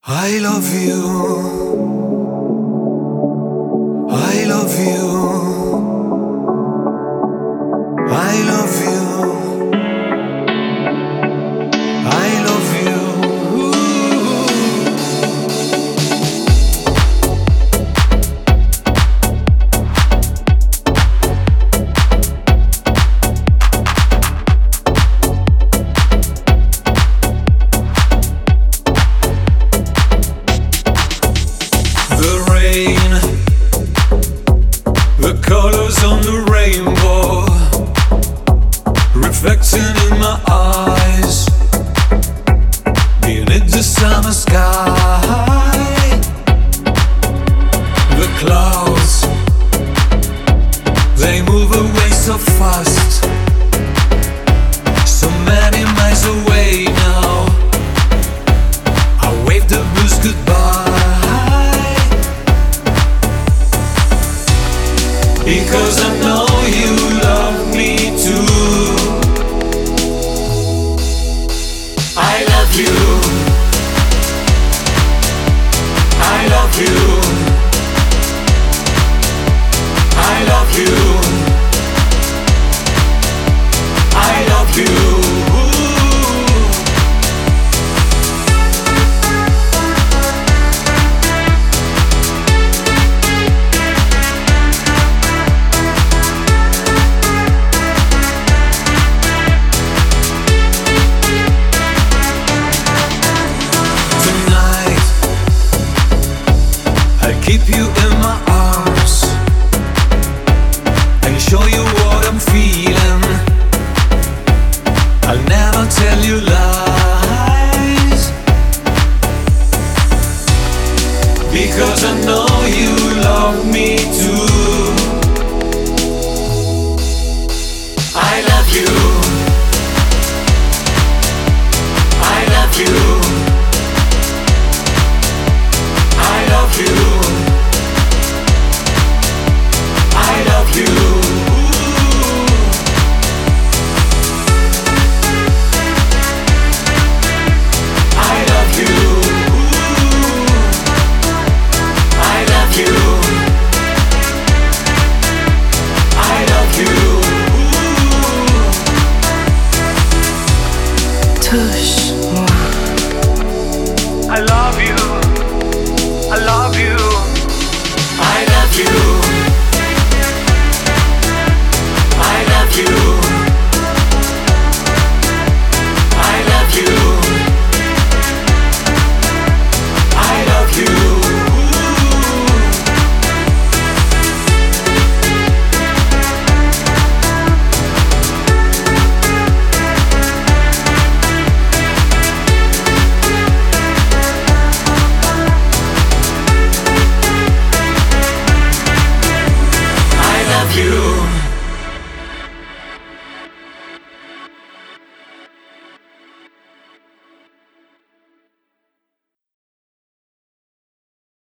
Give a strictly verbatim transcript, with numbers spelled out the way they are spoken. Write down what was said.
I love you. I love you. I love you. I love you. The rain, the colors on the rainbow, reflecting in my eyes, beneath the summer sky. The clouds, they move away so fast, so many miles away now. I wave the blues goodbye, because I know you love me too. I love you. I love you. I love you. I love you. Keep you in my arms and show you what I'm feeling. I'll never tell you lies, because I know you love me too. I love you. I love you. I love you. I love you. I love you. I love you. I love you. Touche-moi. I love you. I love you.